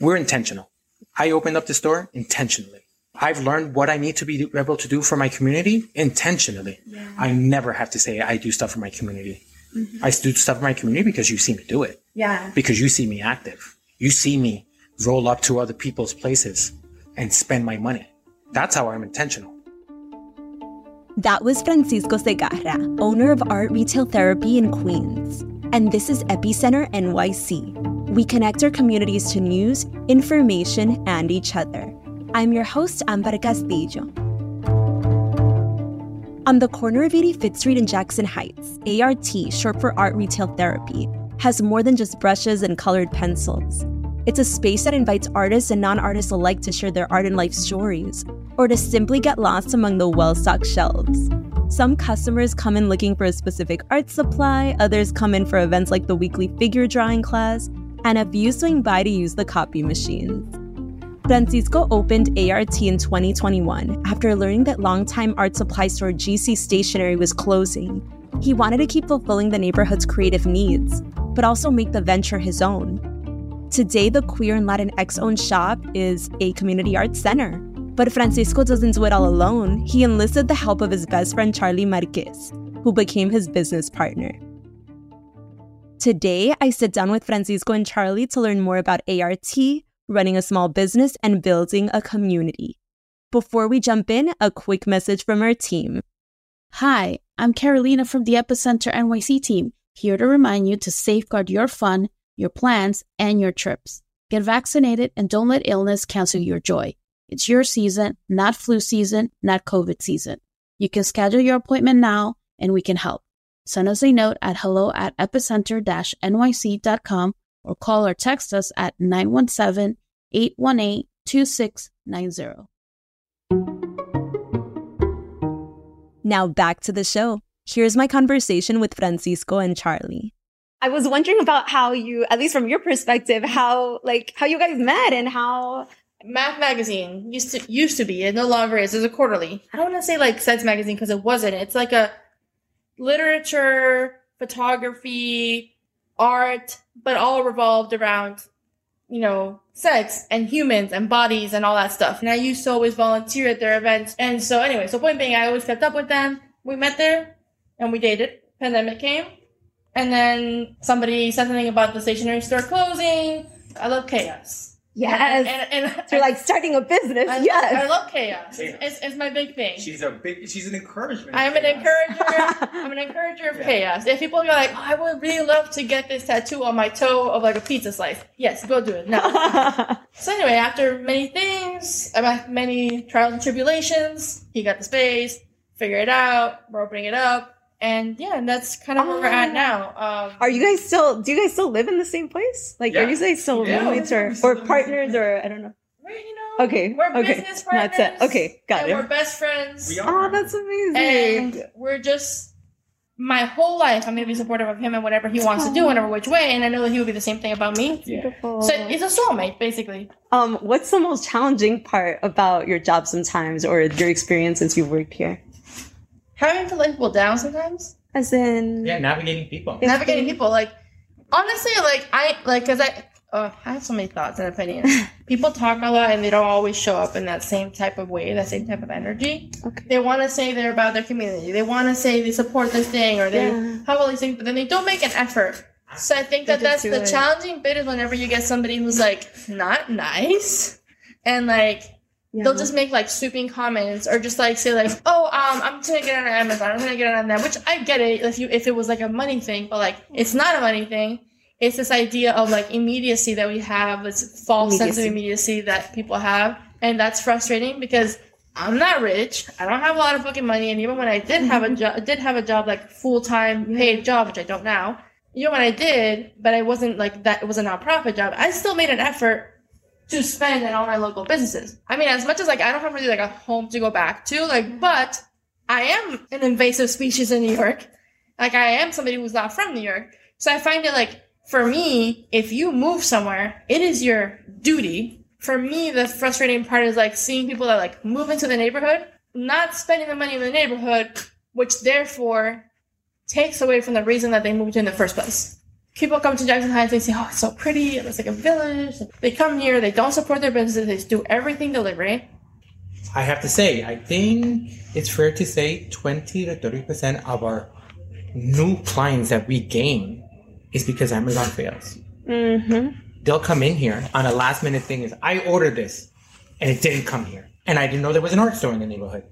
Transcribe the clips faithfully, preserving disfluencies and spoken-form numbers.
we're intentional. I opened up the store intentionally. I've learned what I need to be able to do for my community intentionally. Yeah. I never have to say I do stuff for my community. Mm-hmm. I do stuff for my community because you see me do it. Yeah. Because you see me active. You see me roll up to other people's places and spend my money. That's how I'm intentional. That was Francisco Segarra, owner of Art Retail Therapy in Queens. And this is Epicenter N Y C. We connect our communities to news, information, and each other. I'm your host, Amber Castillo. On the corner of eighty-fifth Street and Jackson Heights, A R T, short for Art Retail Therapy, has more than just brushes and colored pencils. It's a space that invites artists and non-artists alike to share their art and life stories, or to simply get lost among the well-stocked shelves. Some customers come in looking for a specific art supply, others come in for events like the weekly figure drawing class, and a few swing by to use the copy machines. Francisco opened A R T in twenty twenty-one after learning that longtime art supply store G C Stationery was closing. He wanted to keep fulfilling the neighborhood's creative needs, but also make the venture his own. Today, the queer and Latinx-owned shop is a community arts center. But Francisco doesn't do it all alone. He enlisted the help of his best friend, Charlie Marquez, who became his business partner. Today, I sit down with Francisco and Charlie to learn more about A R T, running a small business, and building a community. Before we jump in, a quick message from our team. Hi, I'm Carolina from the Epicenter N Y C team, here to remind you to safeguard your fun, your plans, and your trips. Get vaccinated and don't let illness cancel your joy. It's your season, not flu season, not COVID season. You can schedule your appointment now, and we can help. Send us a note at hello at epicenter dash n y c dot com or call or text us at nine one seven, eight one eight, two six nine zero. Now back to the show. Here's my conversation with Francisco and Charlie. I was wondering about how you, at least from your perspective, how like how you guys met and how... Math Magazine used to used to be, it no longer is. It's a quarterly. I don't want to say like Sex Magazine because it wasn't. It's like a literature, photography, art, but all revolved around, you know, sex and humans and bodies and all that stuff. And I used to always volunteer at their events. And so anyway, so point being, I always kept up with them. We met there and we dated. Pandemic came. And then somebody said something about the stationery store closing. I love chaos. Yes. And, and, and, so you're like starting a business. I, yes. I love chaos. It's, it's, it's my big thing. She's a big, she's an encouragement. I'm an encourager. I'm an encourager of yeah. chaos. If people are like, oh, I would really love to get this tattoo on my toe of like a pizza slice. Yes, go do it. No. So anyway, after many things, about many trials and tribulations, he got the space, figured it out, we're opening it up. And yeah, and that's kind of where oh. we're at now. Um, are you guys still, do you guys still live in the same place? Like, yeah. are you guys still yeah. roommates or, or partners or, I don't know. We're, you know, okay. we're okay. business partners. That's it. Okay, got and it. We're best friends. We are. Oh, that's amazing. And we're just, my whole life, I'm going to be supportive of him and whatever he wants oh. to do, whatever which way. And I know that he will be the same thing about me. Yeah. Beautiful. So it's a soulmate, basically. Um, what's the most challenging part about your job sometimes or your experience since you've worked here? Having to let people down sometimes. As in... Yeah, navigating people. Navigating people. Like, honestly, like, I, like, because I, uh, I have so many thoughts and opinions. People talk a lot and they don't always show up in that same type of way, that same type of energy. Okay. They want to say they're about their community. They want to say they support this thing or they yeah. have all these things, but then they don't make an effort. So I think that that's the it. challenging bit is whenever you get somebody who's, like, not nice and, like... Yeah. They'll just make, like, sweeping comments or just, like, say, like, oh, um, I'm just gonna get it on Amazon. I'm gonna get it on that, which I get it if you if it was, like, a money thing. But, like, it's not a money thing. It's this idea of, like, immediacy that we have, this false immediacy. sense of immediacy that people have. And that's frustrating because I'm not rich. I don't have a lot of fucking money. And even when I did have a job, did have a job, like, full-time paid job, which I don't now. Even when I did, but I wasn't, like, that, it was a nonprofit job, I still made an effort to spend in all my local businesses. I mean, as much as, like, I don't have really, like, a home to go back to, like, but I am an invasive species in New York. Like, I am somebody who's not from New York. So I find it, like, for me, if you move somewhere, it is your duty. For me, the frustrating part is, like, seeing people that, like, move into the neighborhood, not spending the money in the neighborhood, which therefore takes away from the reason that they moved in the first place. people come to Jackson Heights, they say, oh, it's so pretty, it looks like a village. They come here, they don't support their businesses, they just do everything delivery. I have to say, I think it's fair to say twenty to thirty percent of our new clients that we gain is because Amazon fails. Mm-hmm. They'll come in here on a last minute thing is, I ordered this and it didn't come here. And I didn't know there was an art store in the neighborhood.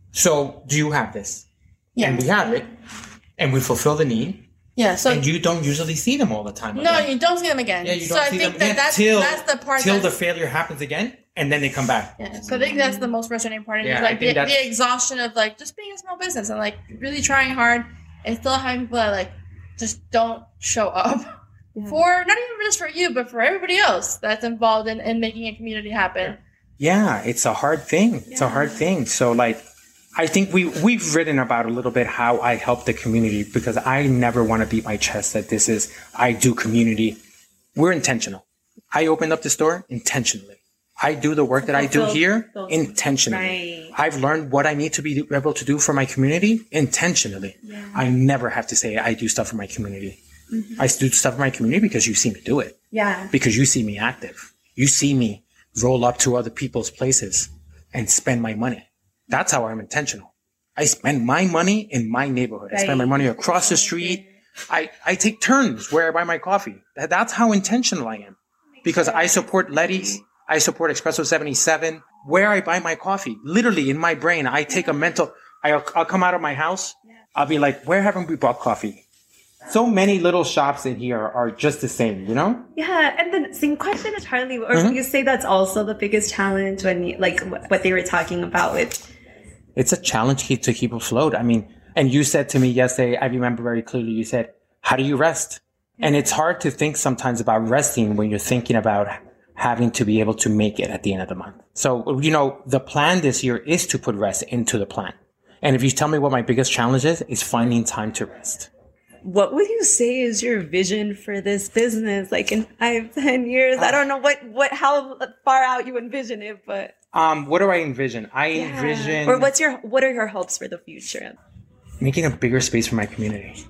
So do you have this? Yeah. And we have it. And we fulfill the need. Yeah, so and you don't usually see them all the time. No, again. you don't see them again. Yeah, you so don't I see think them that again that's, till, that's the part till that's, the failure happens again, and then they come back. Yeah, so I think that's the most frustrating part. Yeah, is like I think the, that's- the exhaustion of like just being a small business and like really trying hard and still having people that like just don't show up Yeah. for not even just for you, but for everybody else that's involved in, in making a community happen. Yeah, it's a hard thing. It's a hard thing. So like, I think we, we've written about a little bit how I help the community because I never want to beat my chest that this is, I do community. We're intentional. I opened up the store intentionally. I do the work that I do here intentionally. Right. I've learned what I need to be able to do for my community intentionally. Yeah. I never have to say I do stuff for my community. Mm-hmm. I do stuff for my community because you see me do it. Yeah. Because you see me active. You see me roll up to other people's places and spend my money. That's how I'm intentional. I spend my money in my neighborhood. I spend my money across the street. I, I take turns where I buy my coffee. That, that's how intentional I am. Because I support Letty's. I support Espresso seventy-seven. Where I buy my coffee. Literally in my brain, I take a mental, I'll, I'll come out of my house. I'll be like, where haven't we bought coffee? So many little shops in here are just the same, you know? Yeah, and the same question to Charlie. Or Mm-hmm. you say that's also the biggest challenge when, you, like, wh- what they were talking about with. It's a challenge keep, to keep afloat. I mean, and you said to me yesterday, I remember very clearly, you said, how do you rest? And it's hard to think sometimes about resting when you're thinking about having to be able to make it at the end of the month. So, you know, the plan this year is to put rest into the plan. And if you tell me what my biggest challenge is, is finding time to rest. What would you say is your vision for this business? Like in five, ten years? I don't know what, what, how far out you envision it, but. Um, what do I envision? I Yeah. envision Or what's your, what are your hopes for the future? making a bigger space for my community.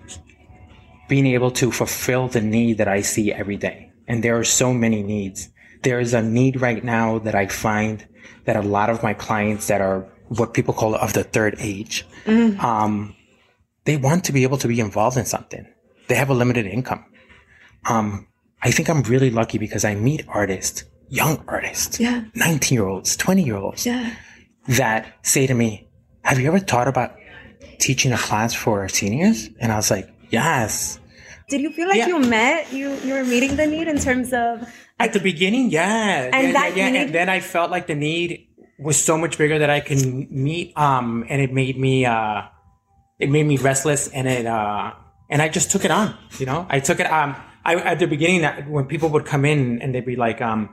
Being able to fulfill the need that I see every day. And there are so many needs. There is a need right now that I find that a lot of my clients that are what people call of the third age, mm. um, they want to be able to be involved in something. They have a limited income. Um, I think I'm really lucky because I meet artists, young artists, Yeah. nineteen year olds, twenty year olds Yeah. that say to me, have you ever thought about teaching a class for seniors? And I was like, yes. Did you feel like Yeah. you met, you, you were meeting the need in terms of. At the beginning, yeah. And yeah, that yeah, yeah. need- And then I felt like the need was so much bigger that I can meet, um, and it made me, uh, it made me restless and it, uh, and I just took it on, you know, I took it, um, I, at the beginning, when people would come in and they'd be like, um,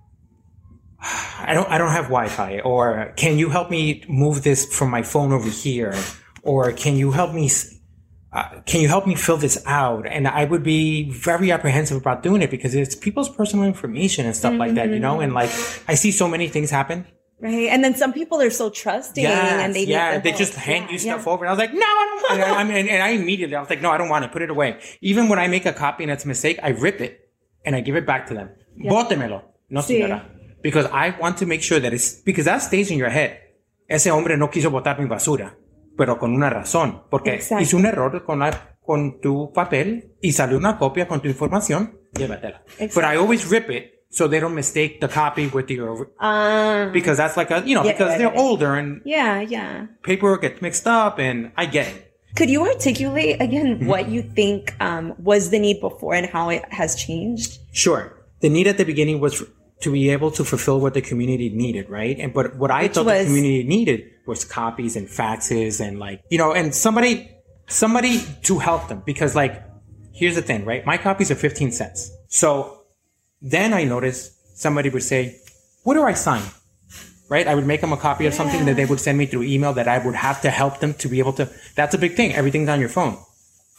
I don't, I don't have Wi-Fi, or can you help me move this from my phone over here? Or can you help me, uh, can you help me fill this out? And I would be very apprehensive about doing it because it's people's personal information and stuff mm-hmm. like that, you know? And like, I see so many things happen. Right. And then some people are so trusting yes, and they yeah, need they help. just hand yeah, you stuff yeah. over. And I was like, no, I don't want it. I mean, and, and I immediately, I was like, no, I don't want it. Put it away. Even when I make a copy and it's a mistake, I rip it and I give it back to them. Yeah. Bótemelo. No, sí. señora. Because I want to make sure that it's, because that stays in your head. Ese hombre no quiso botar mi basura, pero con una razón. Porque Exacto. hizo un error con, la, con tu papel y salió una copia con tu información. Llévatela. Exactly. But I always rip it. So they don't mistake the copy with your, um, because that's like a, you know, yeah, because yeah, they're yeah. older and yeah, yeah. paperwork gets mixed up and I get it. Could you articulate again what you think um, was the need before and how it has changed? Sure. The need at the beginning was to be able to fulfill what the community needed, right? And but what I Which thought was... the community needed was copies and faxes and like, you know, and somebody, somebody to help them because like, here's the thing, right? My copies are fifteen cents. So then I noticed somebody would say, what do I sign? Right? I would make them a copy of yeah. something that they would send me through email that I would have to help them to be able to. That's a big thing. Everything's on your phone.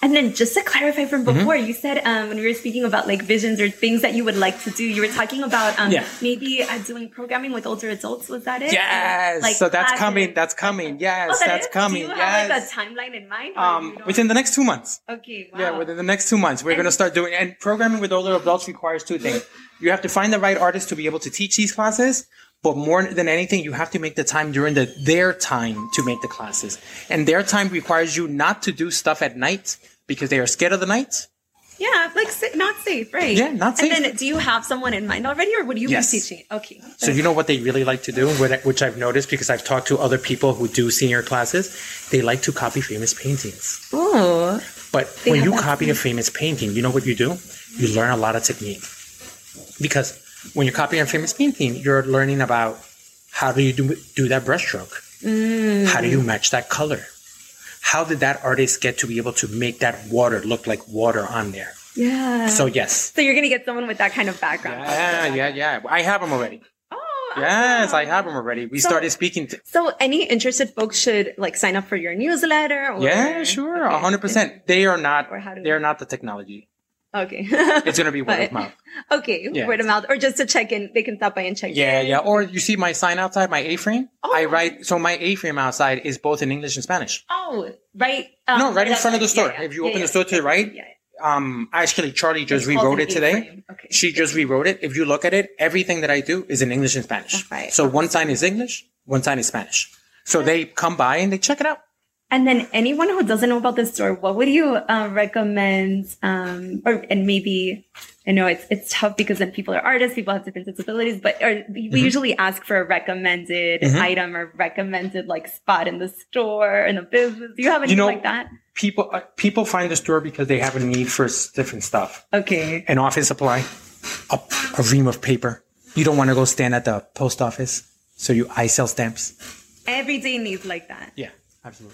And then just to clarify from before, Mm-hmm. you said um, when we were speaking about like visions or things that you would like to do, you were talking about um, Yeah. maybe uh, doing programming with older adults. Was that it? Yes. Like so that's classes. coming. That's coming. Yes, Oh, that that's is? coming. Do you yes. have like a timeline in mind? or um, you don't- within the next two months. Okay. Wow. Yeah, within the next two months, we're going to start doing, and programming with older adults requires two things. You have to find the right artist to be able to teach these classes, but more than anything, you have to make the time during the, their time to make the classes. And their time requires you not to do stuff at night because they are scared of the night. Yeah, like sa- not safe, right? Yeah, not safe. And then, do you have someone in mind already, or would you Yes. be teaching? Okay. So you know what they really like to do, what- which I've noticed because I've talked to other people who do senior classes, they like to copy famous paintings. Oh. But They when have you that copy a famous painting, you know what you do? You learn a lot of technique. Because when you're copying a famous painting, you're learning about how do you do, do that brushstroke? Mm. How do you match that color? How did that artist get to be able to make that water look like water on there? Yeah. So yes. So you're gonna get someone with that kind of background. Yeah, yeah, yeah. I have them already. Oh. Yes, I awesome. have them already. We So- started speaking to... So any interested folks should like sign up for your newsletter. Or... Yeah, sure. Okay. A hundred percent. They are not, Or how do they're we- not the technology. Okay. It's going to be word But- of mouth. Okay, Yeah. word of mouth, or just to check in. They can stop by and check. Yeah, in. yeah. Or you see my sign outside, my A-frame? Oh. I write, so my A-frame outside is both in English and Spanish. Oh, right. Um, No, right in front of the outside. store. Yeah, yeah. If you Yeah, open yeah. the store to the right, Yeah, yeah. um, actually Charlie just It's called rewrote an it today. A-frame. Okay. She just rewrote it. If you look at it, everything that I do is in English and Spanish. That's right. So one sign is English, one sign is Spanish. So they come by and they check it out. And then anyone who doesn't know about this store, what would you uh, recommend? Um, or and maybe I know it's it's tough because then people are artists, people have different disabilities, but or, we Mm-hmm. usually ask for a recommended item or recommended like spot in the store in the business. Do you have anything know- like that? People, uh, people find the store because they have a need for s- different stuff. Okay. An office supply, a, a ream of paper. You don't want to go stand at the post office. So you I sell stamps. Everyday needs like that. Yeah, absolutely.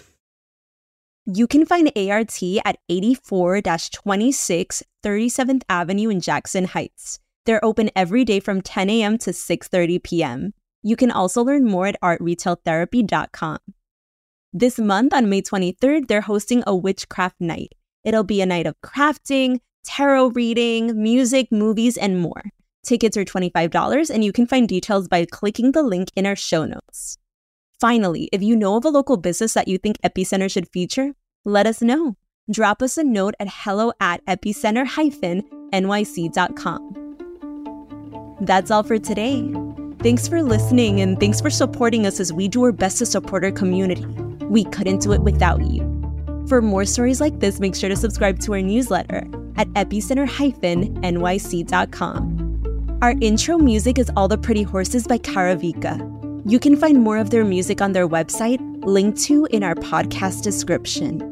You can find A R T at eighty-four twenty-six thirty-seventh Avenue in Jackson Heights. They're open every day from ten a.m. to six thirty p.m. You can also learn more at art retail therapy dot com. This month on May twenty-third, they're hosting a witchcraft night. It'll be a night of crafting, tarot reading, music, movies, and more. Tickets are twenty-five dollars, and you can find details by clicking the link in our show notes. Finally, if you know of a local business that you think Epicenter should feature, let us know. Drop us a note at hello at epicenter dash N Y C dot com. That's all for today. Thanks for listening, and thanks for supporting us as we do our best to support our community. We couldn't do it without you. For more stories like this, make sure to subscribe to our newsletter at epicenter dash N Y C dot com. Our intro music is All the Pretty Horses by Karavika. You can find more of their music on their website, linked to in our podcast description.